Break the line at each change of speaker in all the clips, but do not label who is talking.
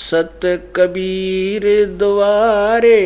सत कबीर द्वारे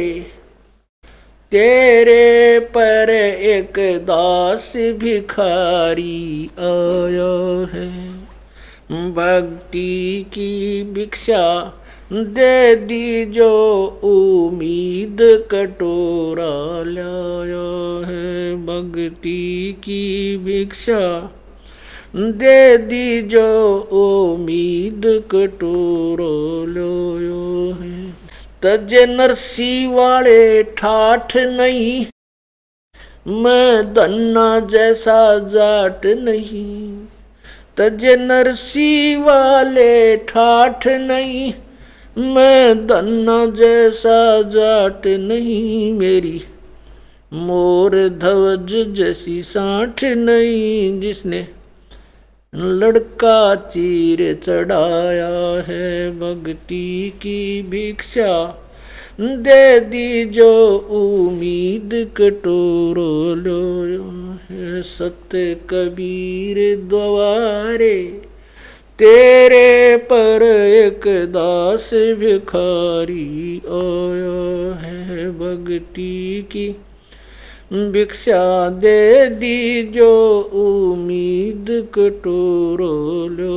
तेरे पर एक दास भिखारी आया है। भक्ति की भिक्षा दे दी जो उम्मीद कटोरा लाया है। भक्ति की भिक्षा दे दी जो उम्मीद कटोरा लाया है। तजे नरसी वाले ठाठ नहीं, मैं धन्ना जैसा जाट नहीं। तजे नरसी वाले ठाठ नहीं, मैं धन्ना जैसा जाट नहीं। मेरी मोर ध्वज जैसी साठ नहीं, जिसने लड़का चीर चढ़ाया है। भक्ति की भिक्षा दे दी जो उम्मीद कटोरो लो है। सत्य कबीर द्वारे तेरे पर एक दास भिखारी आया है। भक्ति की भिक्षा दे दी जो उम्मीद कटोरो लो।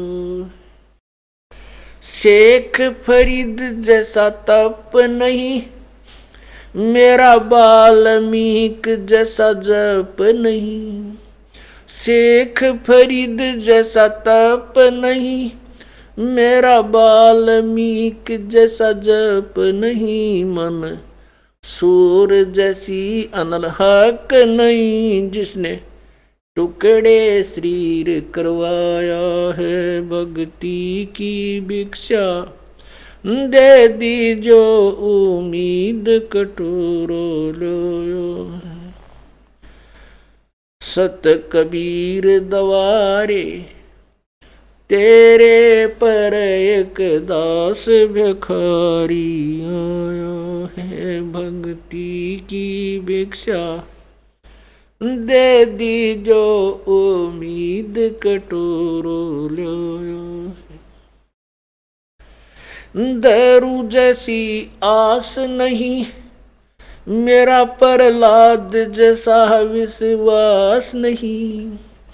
शेख फरीद जैसा तप नहीं, मेरा वाल्मीक जैसा जप नहीं। शेख फरीद जैसा तप नहीं, मेरा वाल्मीक जैसा जप नहीं। मन सूर जैसी अनलहक नहीं, जिसने टुकड़े शरीर करवाया है। भक्ति की भिक्षा दे दी जो उम्मीद कटोरो लो। सत कबीर द्वारे तेरे पर एक दास भिखारी आया है। भक्ति की भिक्षा दे दी जो उम्मीद कटोरो लो। दारू जैसी आस नहीं, मेरा प्रहलाद जैसा विश्वास नहीं।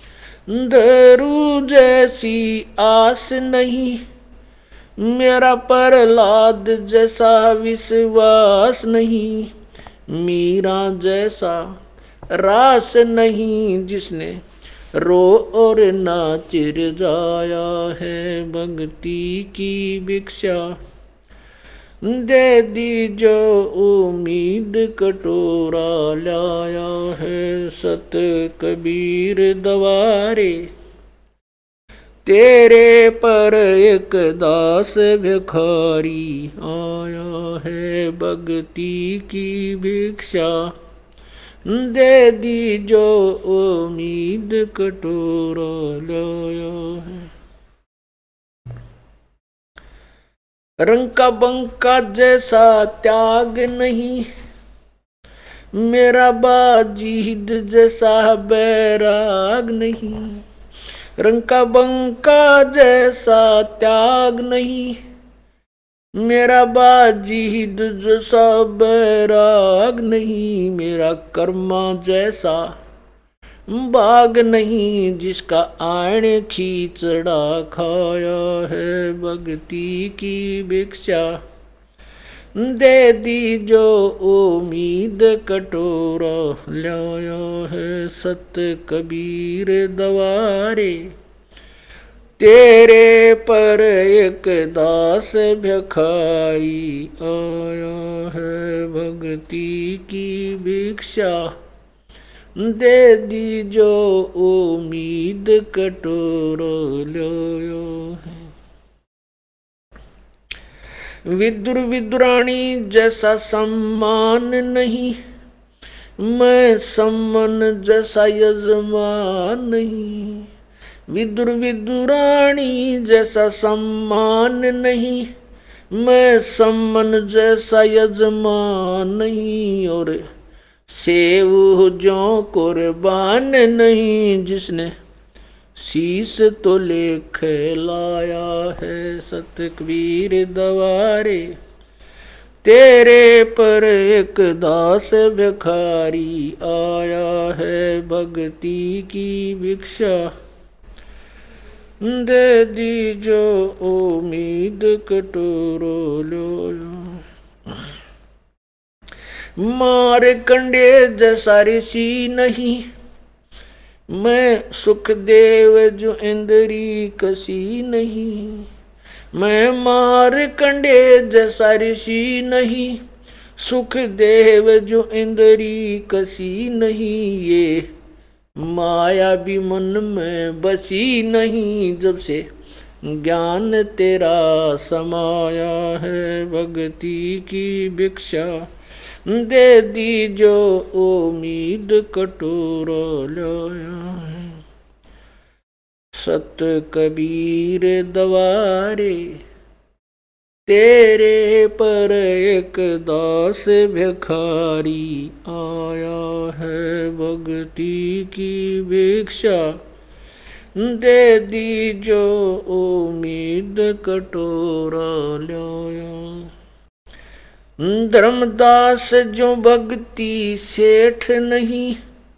दारू जैसी आस नहीं, मेरा प्रहलाद जैसा विश्वास नहीं। मीरा जैसा रास नहीं, जिसने रो और नाच जाया है। भक्ति की भिक्षा दे दी जो उम्मीद कटोरा लाया है। सत कबीर द्वारे तेरे पर एक दास भिखारी आया है। भक्ति की भिक्षा दे दी जो उम्मीद कटोरा लाया है। रंग का बंका जैसा त्याग नहीं, मेरा बाजीद जैसा बैराग नहीं। रंग का बंका जैसा त्याग नहीं, मेरा बाजीद जैसा बैराग नहीं। मेरा कर्मा जैसा बाग नहीं, जिसका आण खींचड़ा खाया है। भक्ति की भिक्षा दे दी जो उम्मीद कटोरा लाया है। सत कबीर द्वारे तेरे पर एक दास भिखारी आया है। भक्ति की भिक्षा दे दी जो उम्मीद कटोरा लाया है। विदुर विदुरानी जैसा सम्मान नहीं, मैं सम्मन जैसा यजमान नहीं। विदुर विदुरानी जैसा सम्मान नहीं, मैं सम्मन जैसा यजमान नहीं। और सेव जो कुर्बान नहीं, जिसने शीस तो लेख लाया है सत कबीर दवारे। तेरे पर एक दास भिखारी आया है भक्ति की भिक्षा। दे दी जो उम्मीद कटोरो लो। मार कंडे जैसा ऋषि नहीं, मैं सुखदेव जो इंद्री कसी नहीं। मैं मार कंडे जैसा ऋषि नहीं, सुखदेव जो इंद्री कसी नहीं। ये माया भी मन में बसी नहीं, जब से ज्ञान तेरा समाया है भक्ति की भिक्षा। दे दी जो उम्मीद कटोरा लाया है सत कबीर दवारे। तेरे पर एक दास भिखारी आया है भक्ति की भिक्षा। दे दी जो उम्मीद कटोरा लाया। धर्मदास जो भक्ति सेठ नहीं,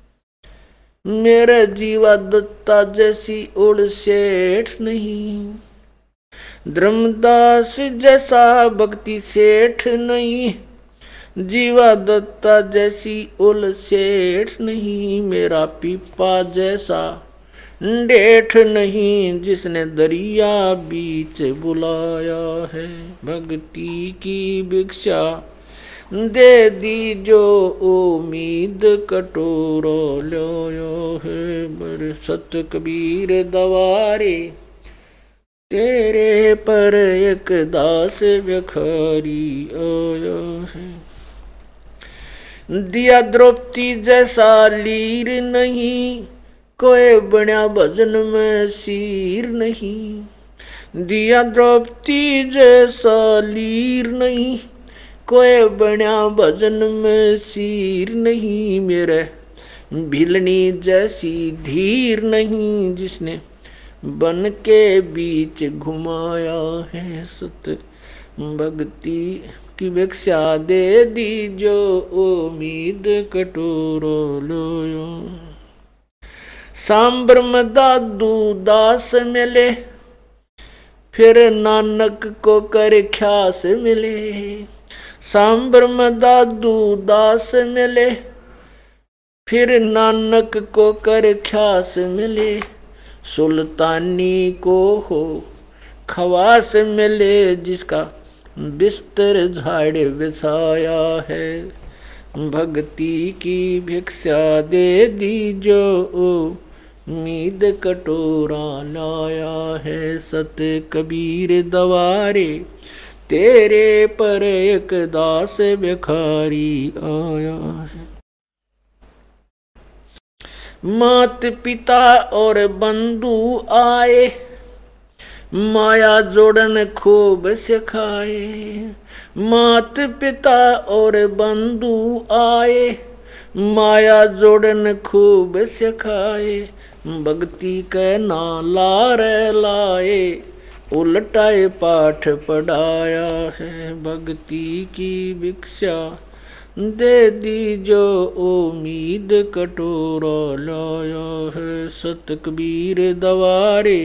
मेरा जीवा दत्ता जैसी उड़ सेठ नहीं। धर्मदास जैसा भक्ति सेठ नहीं, जीवा दत्ता जैसी उल सेठ नहीं। मेरा पीपा जैसा डेठ नहीं, जिसने दरिया बीच बुलाया है भक्ति की भिक्षा। दे दी जो उम्मीद कटोरा लाया है बर सत कबीर दवारे। तेरे पर एक दास भिखारी आया है। दिया द्रौपदी जैसा लीर नहीं, कोई बन्या भजन में सीर नहीं। दिया द्रौपदी जैसा लीर नहीं, कोई बन्या भजन में सीर नहीं। मेरे भिलनी जैसी धीर नहीं, जिसने बन के बीच घुमाया है सत भक्ति की भिक्षा। दे दी जो उम्मीद कटोरा लाया। सांबर में दादू दास मिले, फिर नानक को कर ख्यास मिले। सांबर में दादू दास मिले, फिर नानक को कर ख्यास मिले। सुल्तानी को हो खवास मिले, जिसका बिस्तर झाड़ बिछाया है भक्ति की भिक्षा। दे दी जो उम्मीद कटोरा लाया है सत कबीर दवारे। तेरे पर एक दास भिखारी आया है। मात पिता और बंधु आए, माया जोड़न खूब सिखाए। मात पिता और बंधु आए, माया जोड़न खूब सिखाए। भक्ति के नाला रे लाए, उलटाए पाठ पढ़ाया है भक्ति की भिक्षा। दे दी जो उम्मीद कटोरा लाया है सत कबीर दवारे।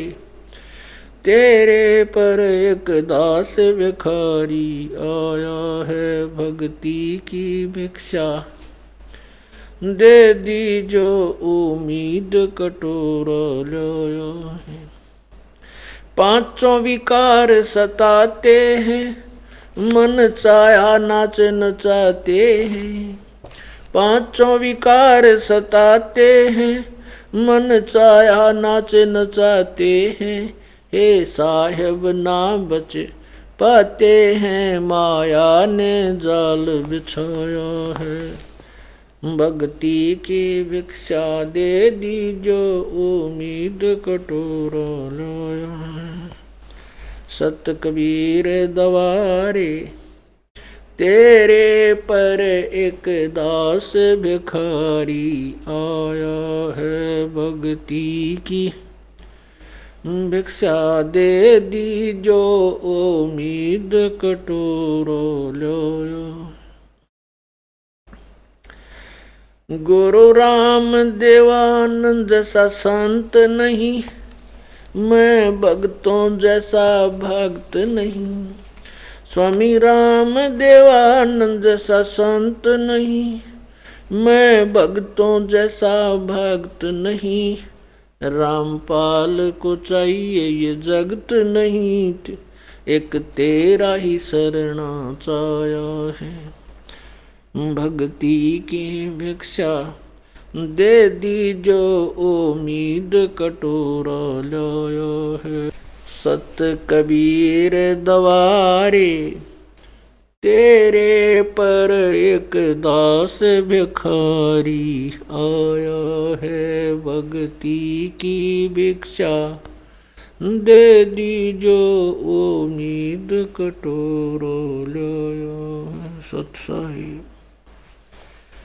तेरे पर एक दास भिखारी आया है भक्ति की भिक्षा। दे दी जो उम्मीद कटोरा लाया है। पांचों विकार सताते हैं, मन चाहा नाच नचाते हैं। पांचों विकार सताते हैं, मन चाहा नाच नचाते हैं। हे साहेब ना बच पाते हैं, माया ने जाल बिछाया है भक्ति की भिक्षा। दे दी जो उम्मीद कटोरा लाया है सत कबीर दवारे। तेरे पर एक दास भिखारी आया है भक्ति की भिक्षा दे दी जो उम्मीद कटोरो लो। गुरु राम देवानंद जैसा संत नहीं, मैं भक्तों जैसा भक्त नहीं। स्वामी राम देवानंद जैसा संत नहीं, मैं भक्तों जैसा भक्त नहीं। रामपाल को चाहिए ये जगत नहीं, एक तेरा ही शरणा चाया है। भक्ति की भिक्षा दे दी जो उम्मीद कटोरा लाया है। सत कबीर दवारे तेरे पर एक दास भिखारी आया है। भक्ति की भिक्षा दे दी जो उम्मीद कटोरा लाया है। सत साहिब।